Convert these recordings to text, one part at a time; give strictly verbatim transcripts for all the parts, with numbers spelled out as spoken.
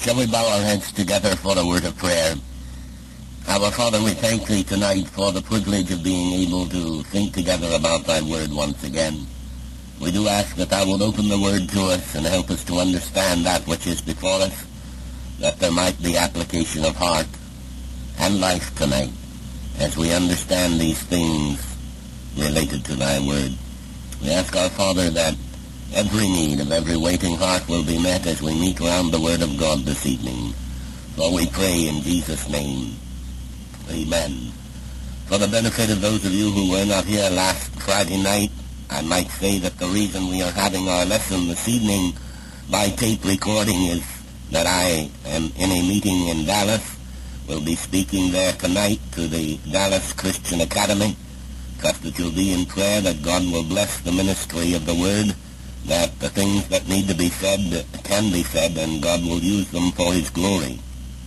Shall we bow our heads together for a word of prayer? Our Father, we thank Thee tonight for the privilege of being able to think together about Thy word once again. We do ask that Thou wilt open the word to us and help us to understand that which is before us, that there might be application of heart and life tonight as we understand these things related to Thy word. We ask our Father that every need of every waiting heart will be met as we meet around the Word of God this evening. For we pray in Jesus' name. Amen. For the benefit of those of you who were not here last Friday night, I might say that the reason we are having our lesson this evening by tape recording is that I am in a meeting in Dallas. We'll be speaking there tonight to the Dallas Christian Academy. Trust that you'll be in prayer that God will bless the ministry of the Word, that the things that need to be said can be said, and God will use them for His glory.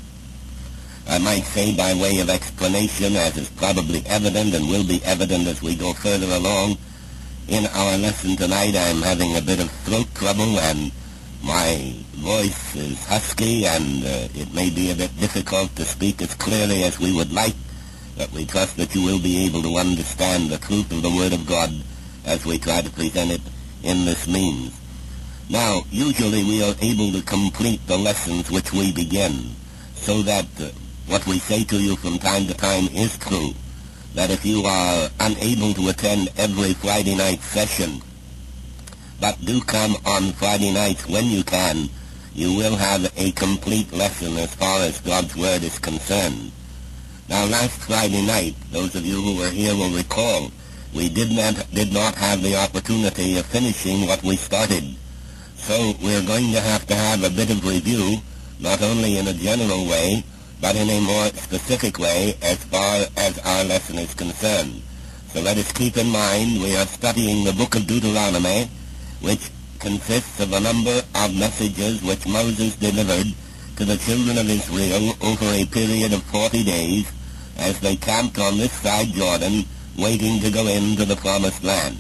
I might say by way of explanation, as is probably evident and will be evident as we go further along, in our lesson tonight I'm having a bit of throat trouble and my voice is husky and uh, it may be a bit difficult to speak as clearly as we would like, but we trust that you will be able to understand the truth of the Word of God as we try to present it in this means. Now, usually we are able to complete the lessons which we begin, so that uh, what we say to you from time to time is true, that if you are unable to attend every Friday night session, but do come on Friday nights when you can, you will have a complete lesson as far as God's Word is concerned. Now, last Friday night, those of you who were here will recall, we did not, did not have the opportunity of finishing what we started. So we're going to have to have a bit of review, not only in a general way, but in a more specific way as far as our lesson is concerned. So let us keep in mind we are studying the book of Deuteronomy, which consists of a number of messages which Moses delivered to the children of Israel over a period of forty days as they camped on this side Jordan, waiting to go into the promised land.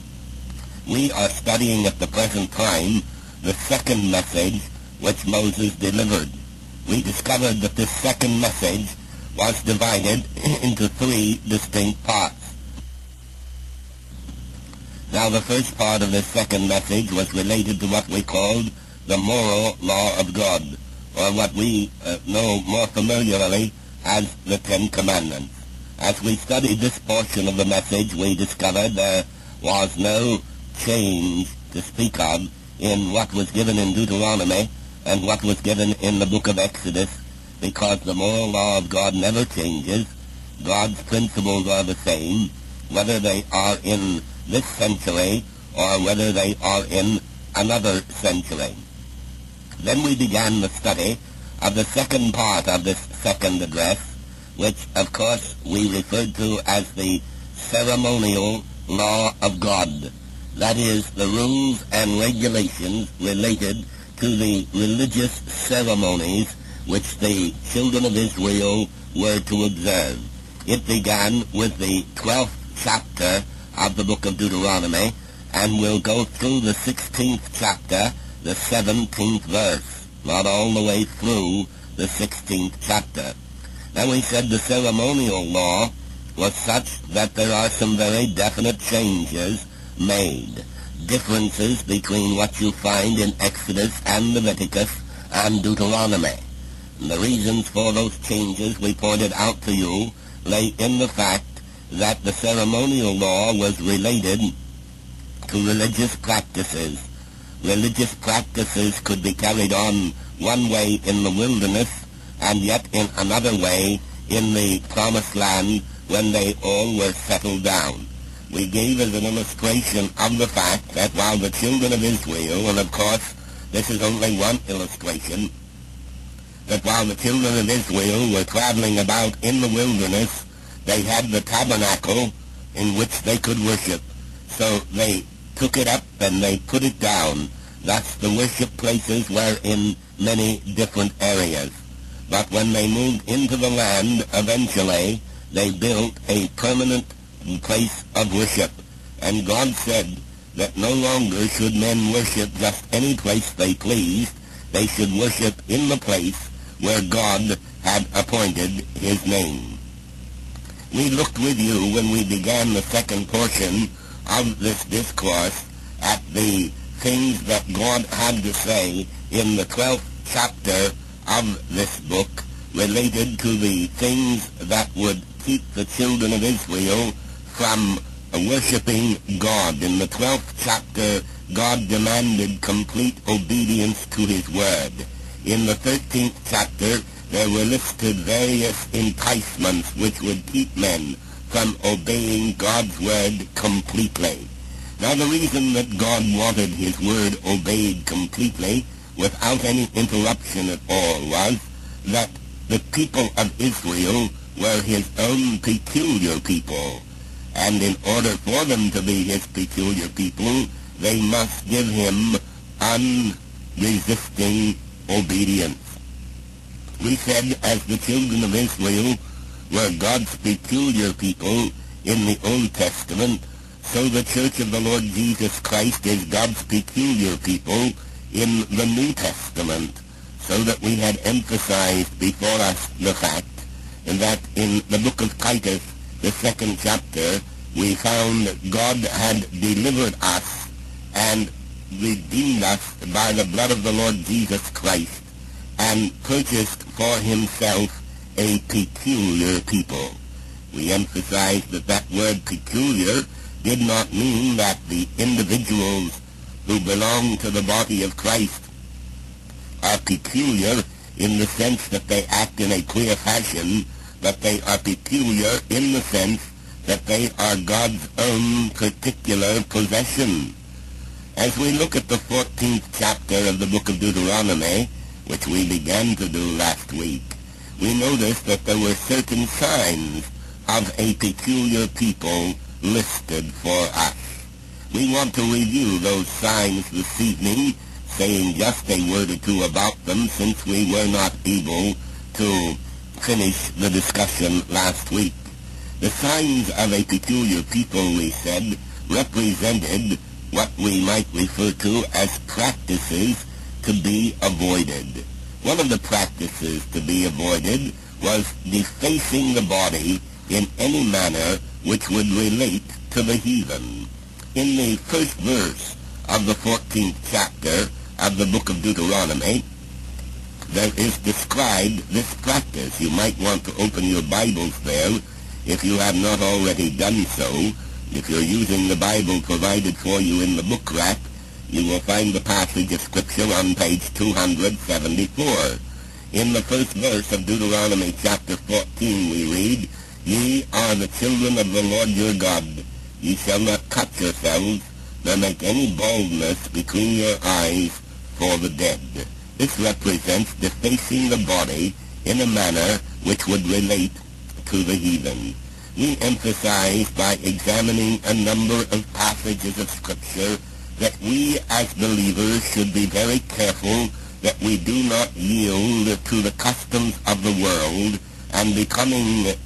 We are studying at the present time the second message which Moses delivered. We discovered that this second message was divided into three distinct parts. Now, the first part of this second message was related to what we called the moral law of God, or what we uh, know more familiarly as the Ten Commandments. As we studied this portion of the message, we discovered there was no change to speak of in what was given in Deuteronomy and what was given in the book of Exodus, because the moral law of God never changes. God's principles are the same, whether they are in this century or whether they are in another century. Then we began the study of the second part of this second address, which, of course, we referred to as the ceremonial law of God. That is, the rules and regulations related to the religious ceremonies which the children of Israel were to observe. It began with the twelfth chapter of the book of Deuteronomy, and will go through the sixteenth chapter, the seventeenth verse, not all the way through the sixteenth chapter. Now, we said the ceremonial law was such that there are some very definite changes made, differences between what you find in Exodus and Leviticus and Deuteronomy. And the reasons for those changes we pointed out to you lay in the fact that the ceremonial law was related to religious practices. Religious practices could be carried on one way in the wilderness, and yet in another way in the promised land when they all were settled down. We gave as an illustration of the fact that while the children of Israel, and of course this is only one illustration, that while the children of Israel were traveling about in the wilderness, they had the tabernacle in which they could worship. So they took it up and they put it down. Thus the worship places were in many different areas. But when they moved into the land, eventually, they built a permanent place of worship. And God said that no longer should men worship just any place they pleased, they should worship in the place where God had appointed his name. We looked with you when we began the second portion of this discourse at the things that God had to say in the twelfth chapter of this book related to the things that would keep the children of Israel from worshiping God. In the twelfth chapter, God demanded complete obedience to his word. In the thirteenth chapter, there were listed various enticements which would keep men from obeying God's word completely. Now, the reason that God wanted his word obeyed completely without any interruption at all was that the people of Israel were his own peculiar people, and in order for them to be his peculiar people, they must give him unresisting obedience. We said as the children of Israel were God's peculiar people in the Old Testament, so the Church of the Lord Jesus Christ is God's peculiar people in the New Testament, so that we had emphasized before us the fact that in the book of Titus, the second chapter, we found that God had delivered us and redeemed us by the blood of the Lord Jesus Christ and purchased for himself a peculiar people. We emphasized that that word peculiar did not mean that the individuals who belong to the body of Christ are peculiar in the sense that they act in a queer fashion, but they are peculiar in the sense that they are God's own particular possession. As we look at the fourteenth chapter of the book of Deuteronomy, which we began to do last week, we notice that there were certain signs of a peculiar people listed for us. We want to review those signs this evening, saying just a word or two about them since we were not able to finish the discussion last week. The signs of a peculiar people, we said, represented what we might refer to as practices to be avoided. One of the practices to be avoided was defacing the body in any manner which would relate to the heathen. In the first verse of the fourteenth chapter of the book of Deuteronomy, there is described this practice. You might want to open your Bibles there if you have not already done so. If you're using the Bible provided for you in the book rack, you will find the passage of Scripture on page two hundred seventy-four. In the first verse of Deuteronomy chapter fourteen we read, "Ye are the children of the Lord your God. Ye shall not cut yourselves, nor make any baldness between your eyes for the dead." This represents defacing the body in a manner which would relate to the heathen. We emphasize by examining a number of passages of Scripture that we as believers should be very careful that we do not yield to the customs of the world and becoming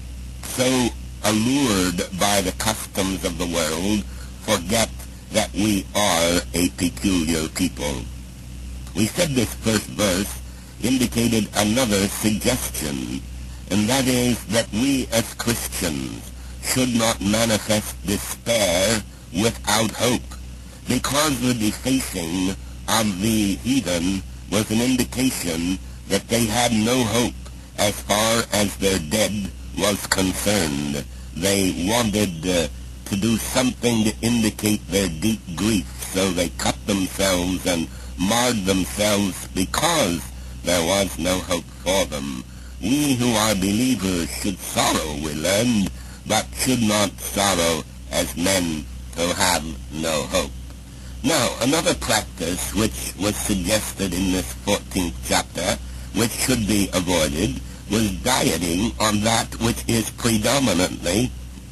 so allured by the customs of the world forget that we are a peculiar people. We said this first verse indicated another suggestion, and that is that we as Christians should not manifest despair without hope, because the defacing of the heathen was an indication that they had no hope as far as their dead was concerned. They wanted uh, to do something to indicate their deep grief, so they cut themselves and marred themselves because there was no hope for them. We who are believers should sorrow, we learned, but should not sorrow as men who have no hope. Now, another practice which was suggested in this fourteenth chapter, which should be avoided, was dieting on that which is predominantly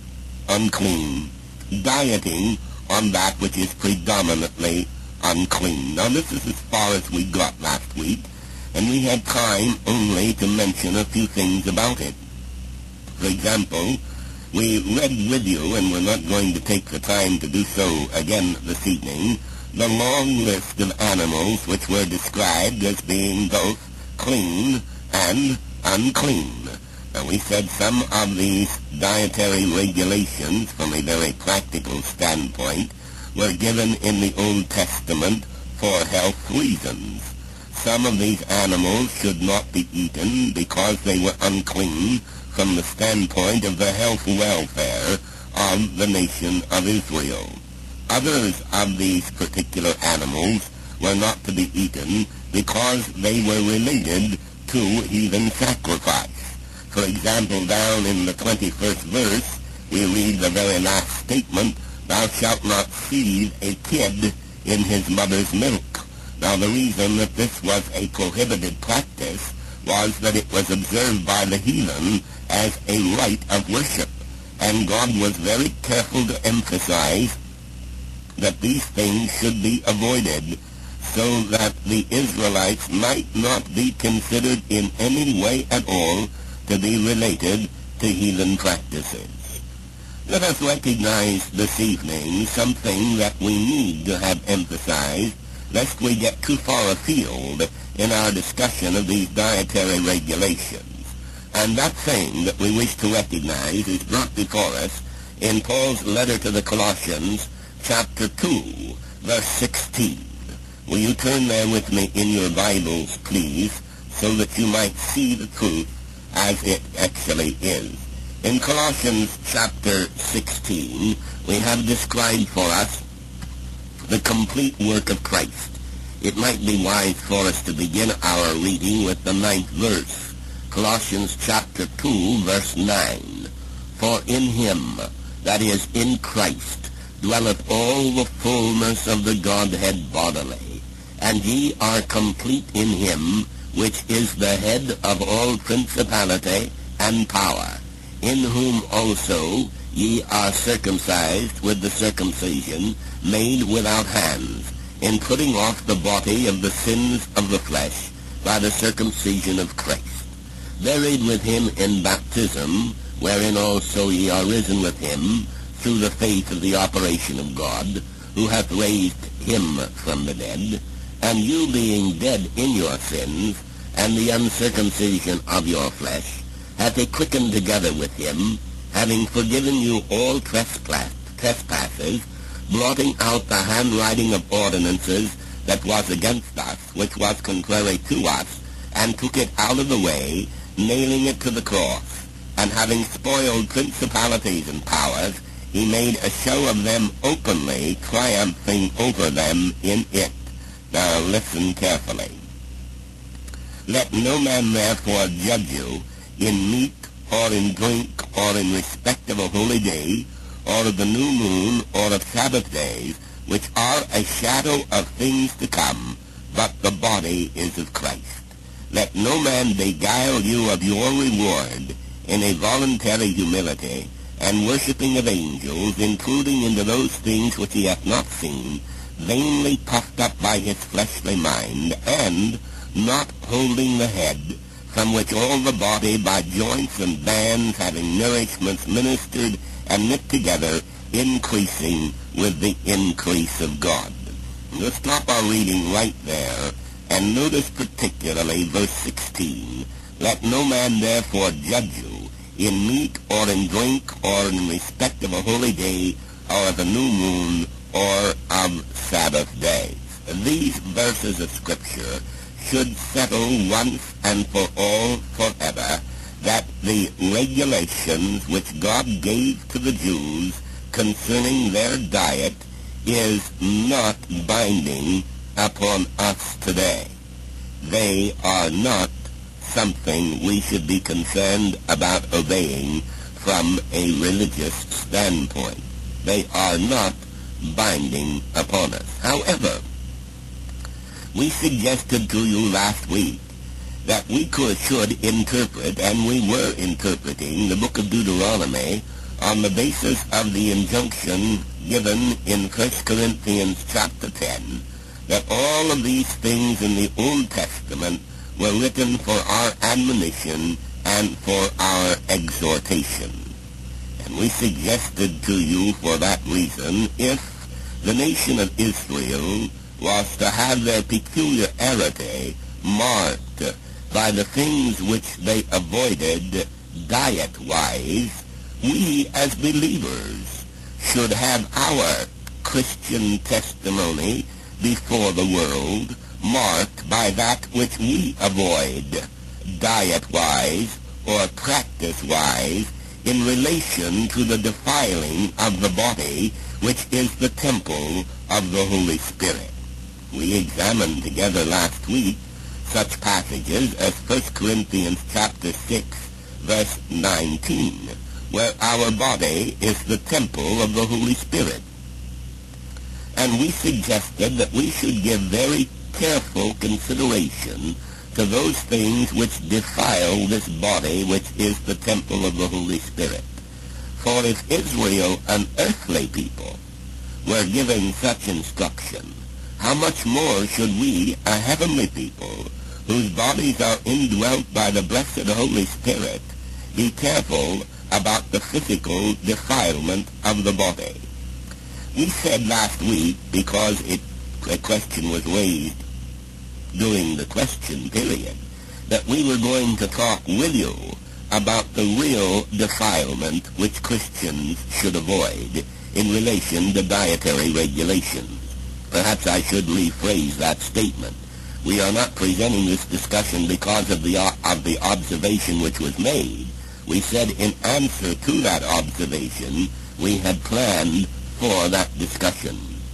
unclean. Dieting on that which is predominantly unclean. Now, this is as far as we got last week, and we had time only to mention a few things about it. For example, we read with you, and we're not going to take the time to do so again this evening, the long list of animals which were described as being both clean and unclean. And we said some of these dietary regulations from a very practical standpoint were given in the Old Testament for health reasons. Some of these animals should not be eaten because they were unclean from the standpoint of the health welfare of the nation of Israel. Others of these particular animals were not to be eaten because they were related to heathen sacrifice. For example, down in the twenty-first verse, we read the very last statement, "Thou shalt not seethe a kid in his mother's milk." Now, the reason that this was a prohibited practice was that it was observed by the heathen as a rite of worship. And God was very careful to emphasize that these things should be avoided so that the Israelites might not be considered in any way at all to be related to heathen practices. Let us recognize this evening something that we need to have emphasized lest we get too far afield in our discussion of these dietary regulations. And that thing that we wish to recognize is brought before us in Paul's letter to the Colossians, chapter two, verse sixteen. Will you turn there with me in your Bibles, please, so that you might see the truth as it actually is. In Colossians chapter sixteen, we have described for us the complete work of Christ. It might be wise for us to begin our reading with the ninth verse. Colossians chapter two, verse nine. For in him, that is, in Christ, dwelleth all the fullness of the Godhead bodily. And ye are complete in him, which is the head of all principality and power, in whom also ye are circumcised with the circumcision made without hands, in putting off the body of the sins of the flesh by the circumcision of Christ, buried with him in baptism, wherein also ye are risen with him through the faith of the operation of God, who hath raised him from the dead, and you being dead in your sins, and the uncircumcision of your flesh, hath he quickened together with him, having forgiven you all trespass, trespasses, blotting out the handwriting of ordinances that was against us, which was contrary to us, and took it out of the way, nailing it to the cross. And having spoiled principalities and powers, he made a show of them openly, triumphing over them in it. Now listen carefully. Let no man therefore judge you in meat or in drink or in respect of a holy day, or of the new moon, or of Sabbath days, which are a shadow of things to come, but the body is of Christ. Let no man beguile you of your reward in a voluntary humility, and worshipping of angels, intruding into those things which he hath not seen, vainly puffed up by his fleshly mind, and not holding the head, from which all the body by joints and bands having nourishments ministered and knit together, increasing with the increase of God. We'll stop our reading right there, and notice particularly verse sixteen. Let no man therefore judge you in meat or in drink or in respect of a holy day or of a new moon or of Sabbath days. These verses of Scripture should settle once and for all forever that the regulations which God gave to the Jews concerning their diet is not binding upon us today. They are not something we should be concerned about obeying from a religious standpoint. They are not binding upon us. However, we suggested to you last week that we could, should interpret, and we were interpreting, the book of Deuteronomy on the basis of the injunction given in First Corinthians chapter ten, that all of these things in the Old Testament were written for our admonition and for our exhortation. And we suggested to you for that reason, if the nation of Israel was to have their peculiarity marked by the things which they avoided diet-wise, we as believers should have our Christian testimony before the world marked by that which we avoid diet-wise or practice-wise in relation to the defiling of the body, which is the temple of the Holy Spirit. We examined together last week such passages as First Corinthians chapter six, verse nineteen, where our body is the temple of the Holy Spirit. And we suggested that we should give very careful consideration to those things which defile this body, which is the temple of the Holy Spirit. For if Israel, an earthly people, were given such instruction, how much more should we, a heavenly people, whose bodies are indwelt by the blessed Holy Spirit, be careful about the physical defilement of the body? We said last week, because it, a question was raised during the question period, that we were going to talk with you about the real defilement which Christians should avoid in relation to dietary regulations. Perhaps I should rephrase that statement. We are not presenting this discussion because of the, of the observation which was made. We said in answer to that observation, we had planned for that discussion.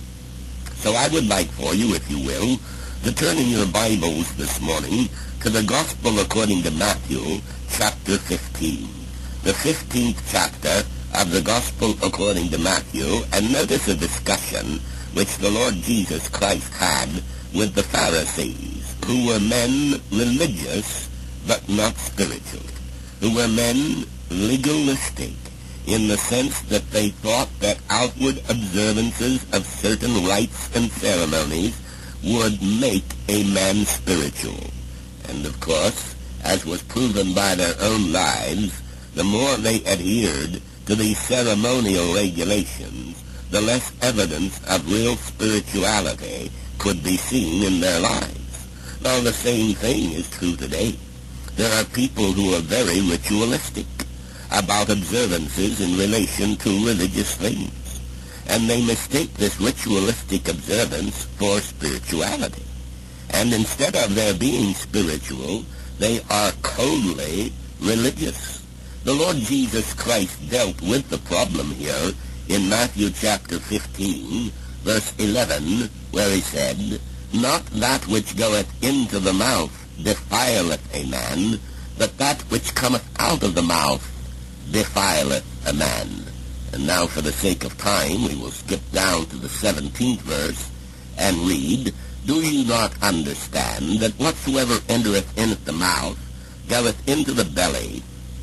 So I would like for you, if you will, to turn in your Bibles this morning to the Gospel according to Matthew, chapter fifteen. The fifteenth chapter of the Gospel according to Matthew, and notice a discussion which the Lord Jesus Christ had with the Pharisees, who were men religious but not spiritual, who were men legalistic in the sense that they thought that outward observances of certain rites and ceremonies would make a man spiritual. And of course, as was proven by their own lives, the more they adhered to these ceremonial regulations, the less evidence of real spirituality could be seen in their lives. Now, the same thing is true today. There are people who are very ritualistic about observances in relation to religious things, and they mistake this ritualistic observance for spirituality. And instead of their being spiritual, they are coldly religious. The Lord Jesus Christ dealt with the problem here in Matthew chapter fifteen, verse eleven, where he said, "Not that which goeth into the mouth defileth a man, but that which cometh out of the mouth defileth a man." And now, for the sake of time, we will skip down to the seventeenth verse and read, "Do ye not understand that whatsoever entereth in at the mouth goeth into the belly,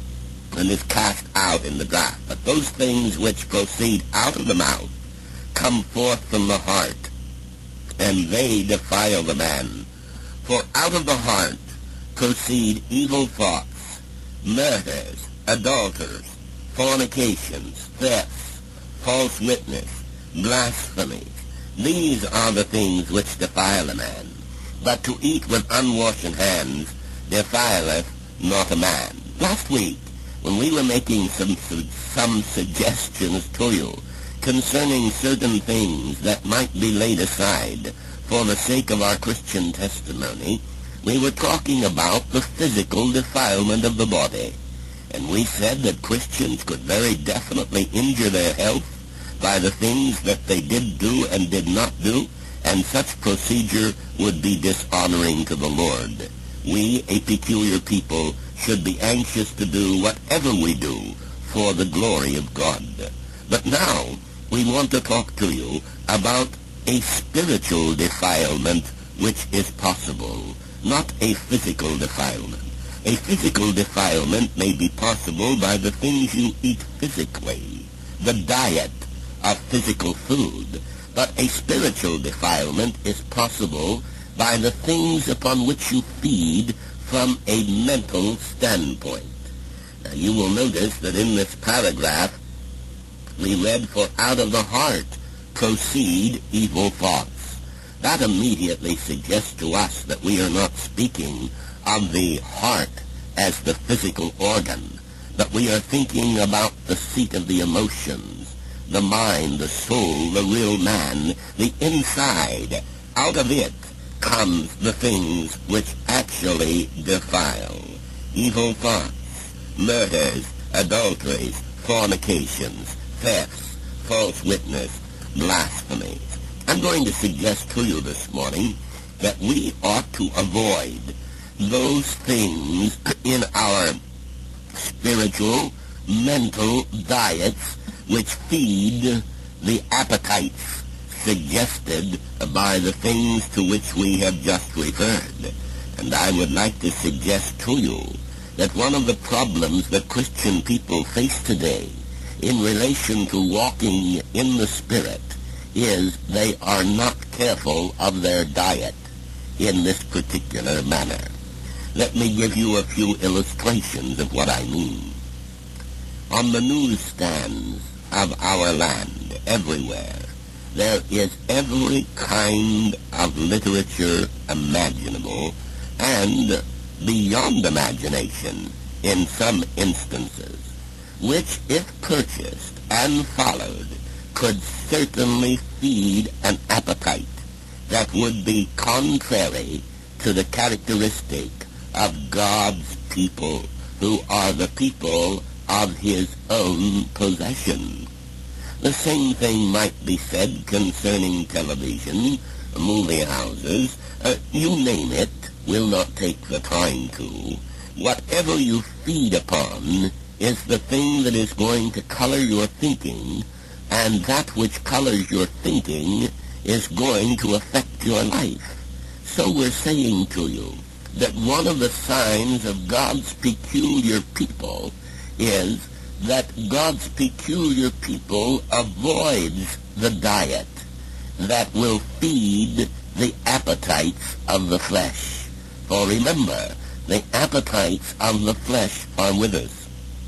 and is cast out in the draught? But those things which proceed out of the mouth come forth from the heart, and they defile the man. For out of the heart proceed evil thoughts, murders, adulterers, fornications, thefts, false witness, blasphemies. These are the things which defile a man. But to eat with unwashen hands defileth not a man." Last week, when we were making some some suggestions to you concerning certain things that might be laid aside for the sake of our Christian testimony, we were talking about the physical defilement of the body. And we said that Christians could very definitely injure their health by the things that they did do and did not do, and such procedure would be dishonoring to the Lord. We, a peculiar people, should be anxious to do whatever we do for the glory of God. But now, we want to talk to you about a spiritual defilement which is possible, not a physical defilement. A physical defilement may be possible by the things you eat physically, the diet of physical food, but a spiritual defilement is possible by the things upon which you feed from a mental standpoint. Now, you will notice that in this paragraph we read, "For out of the heart proceed evil thoughts. That immediately suggests to us that we are not speaking of the heart as the physical organ, but we are thinking about the seat of the emotions, the mind, the soul, the real man, the inside. Out of it comes the things which actually defile. Evil thoughts, murders, adulteries, fornications, thefts, false witness, blasphemies. I'm going to suggest to you this morning that we ought to avoid those things in our spiritual, mental diets which feed the appetites suggested by the things to which we have just referred. And I would like to suggest to you that one of the problems that Christian people face today in relation to walking in the Spirit is they are not careful of their diet in this particular manner. Let me give you a few illustrations of what I mean. On the newsstands of our land, everywhere, there is every kind of literature imaginable and beyond imagination in some instances, which, if purchased and followed, could certainly feed an appetite that would be contrary to the characteristic of God's people, who are the people of his own possession. The same thing might be said concerning television, movie houses, uh, you name it. We'll not take the time to. Whatever you feed upon is the thing that is going to color your thinking, and that which colors your thinking is going to affect your life. So we're saying to you that one of the signs of God's peculiar people is that God's peculiar people avoids the diet that will feed the appetites of the flesh. For remember, the appetites of the flesh are with us.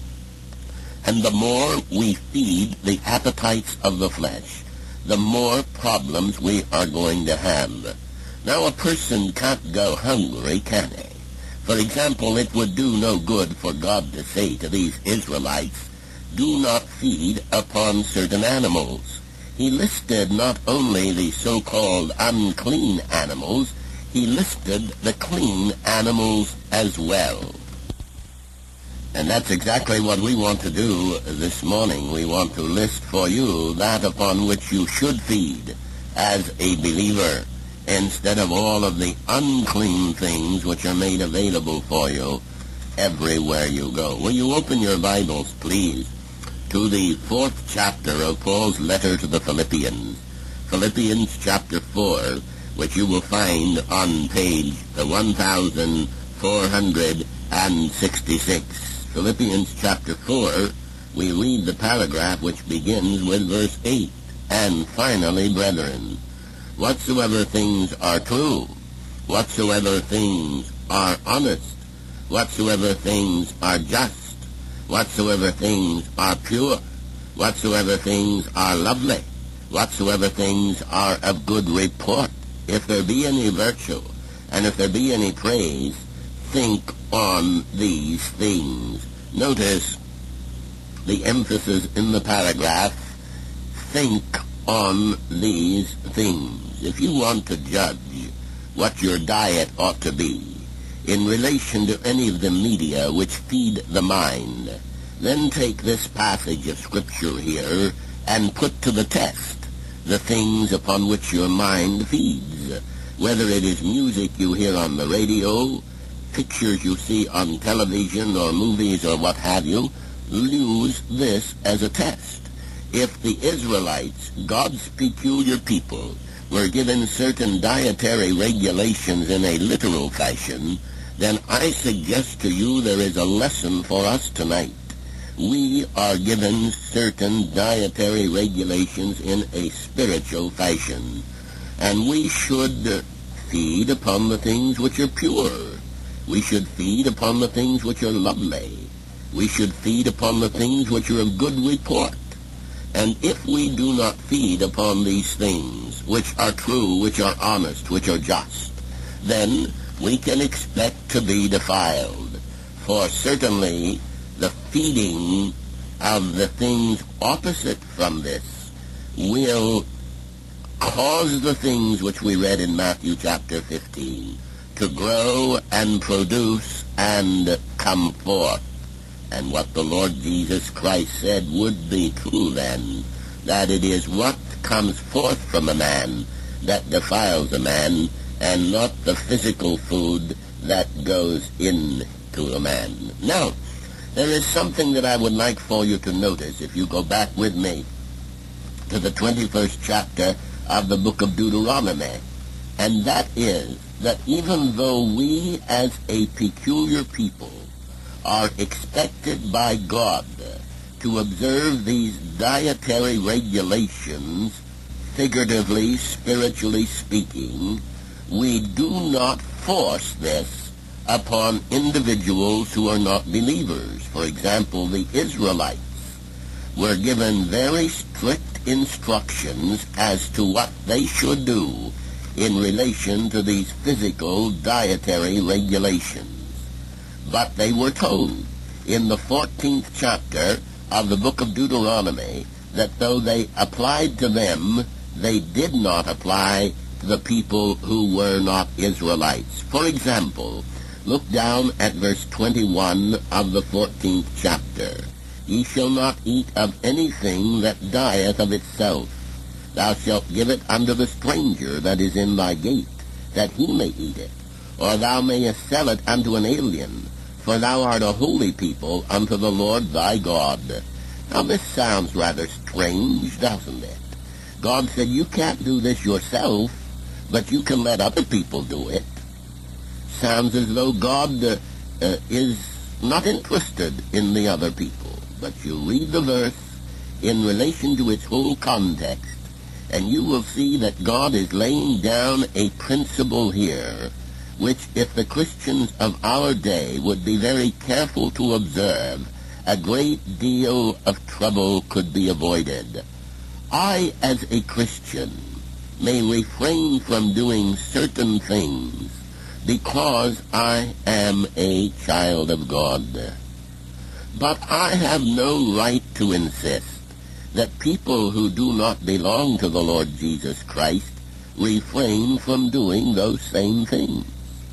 And the more we feed the appetites of the flesh, the more problems we are going to have. Now, a person can't go hungry, can he? For example, it would do no good for God to say to these Israelites, do not feed upon certain animals. He listed not only the so-called unclean animals, he listed the clean animals as well. And that's exactly what we want to do this morning. We want to list for you that upon which you should feed as a believer, instead of all of the unclean things which are made available for you everywhere you go. Will you open your Bibles, please, to the fourth chapter of Paul's letter to the Philippians. Philippians chapter four, which you will find on page one thousand four hundred sixty-six. Philippians chapter four, we read the paragraph which begins with verse eight. And finally, brethren, whatsoever things are true, whatsoever things are honest, whatsoever things are just, whatsoever things are pure, whatsoever things are lovely, whatsoever things are of good report, if there be any virtue, and if there be any praise, think on these things. Notice the emphasis in the paragraph, think on these things. If you want to judge what your diet ought to be in relation to any of the media which feed the mind, then take this passage of Scripture here and put to the test the things upon which your mind feeds, whether it is music you hear on the radio, pictures you see on television or movies or what have you. Use this as a test. If the Israelites, God's peculiar people, were given certain dietary regulations in a literal fashion, then I suggest to you there is a lesson for us tonight. We are given certain dietary regulations in a spiritual fashion, and we should feed upon the things which are pure. We should feed upon the things which are lovely. We should feed upon the things which are of good report. And if we do not feed upon these things, which are true, which are honest, which are just, then we can expect to be defiled. For certainly the feeding of the things opposite from this will cause the things which we read in Matthew chapter fifteen to grow and produce and come forth. And what the Lord Jesus Christ said would be true then, that it is what comes forth from a man that defiles a man, and not the physical food that goes into a man. Now, there is something that I would like for you to notice if you go back with me to the twenty-first chapter of the book of Deuteronomy, and that is that even though we as a peculiar people are expected by God to observe these dietary regulations, figuratively, spiritually speaking, we do not force this upon individuals who are not believers. For example, the Israelites were given very strict instructions as to what they should do in relation to these physical dietary regulations. But they were told in the fourteenth chapter of the book of Deuteronomy that though they applied to them, they did not apply to the people who were not Israelites. For example, look down at verse twenty-one of the fourteenth chapter. Ye shall not eat of anything that dieth of itself. Thou shalt give it unto the stranger that is in thy gate, that he may eat it. Or thou mayest sell it unto an alien, for thou art a holy people unto the Lord thy God. Now this sounds rather strange, doesn't it? God said you can't do this yourself, but you can let other people do it. Sounds as though God uh, uh, is not interested in the other people. But you read the verse in relation to its whole context, and you will see that God is laying down a principle here, which if the Christians of our day would be very careful to observe, a great deal of trouble could be avoided. I, as a Christian, may refrain from doing certain things because I am a child of God. But I have no right to insist that people who do not belong to the Lord Jesus Christ refrain from doing those same things.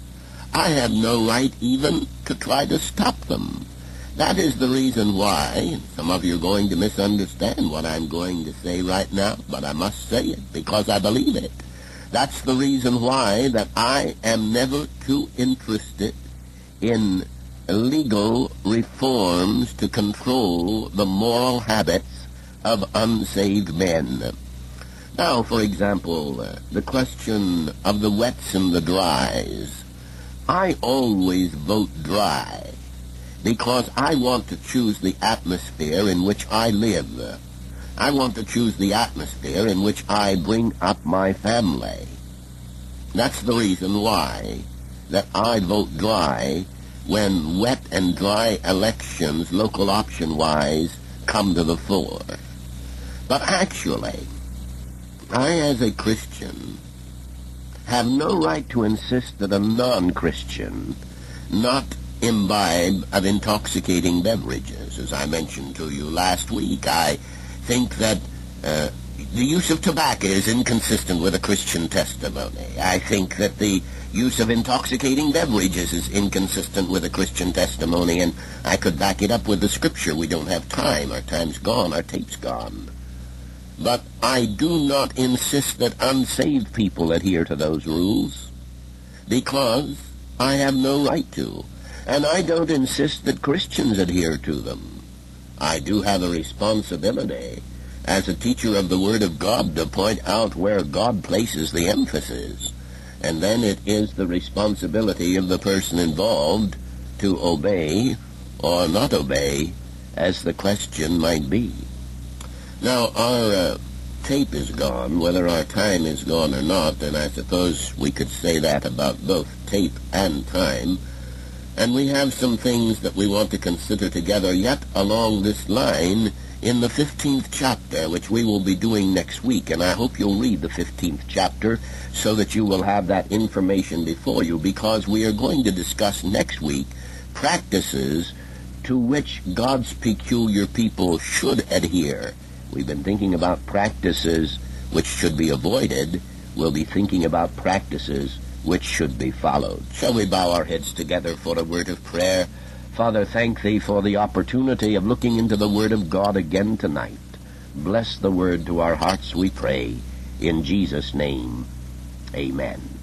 I have no right even to try to stop them. That is the reason why, some of you are going to misunderstand what I'm going to say right now, but I must say it because I believe it. That's the reason why that I am never too interested in legal reforms to control the moral habits of unsaved men. Now, for example, uh, the question of the wets and the dries. I always vote dry because I want to choose the atmosphere in which I live. I want to choose the atmosphere in which I bring up my family. That's the reason why that I vote dry when wet and dry elections, local option-wise, come to the fore. But actually, I, as a Christian, have no right to insist that a non-Christian not imbibe of intoxicating beverages. As I mentioned to you last week, I think that uh, the use of tobacco is inconsistent with a Christian testimony. I think that the use of intoxicating beverages is inconsistent with a Christian testimony, and I could back it up with the scripture. We don't have time. Our time's gone. Our tape's gone. But I do not insist that unsaved people adhere to those rules, because I have no right to. And I don't insist that Christians adhere to them. I do have a responsibility as a teacher of the Word of God to point out where God places the emphasis. And then it is the responsibility of the person involved to obey or not obey, as the question might be. Now, our uh, tape is gone, whether our time is gone or not, and I suppose we could say that about both tape and time. And we have some things that we want to consider together yet along this line in the fifteenth chapter, which we will be doing next week, and I hope you'll read the fifteenth chapter so that you will have that information before you, because we are going to discuss next week practices to which God's peculiar people should adhere. We've been thinking about practices which should be avoided. We'll be thinking about practices which should be followed. Shall we bow our heads together for a word of prayer? Father, thank Thee for the opportunity of looking into the Word of God again tonight. Bless the Word to our hearts, we pray. In Jesus' name, amen.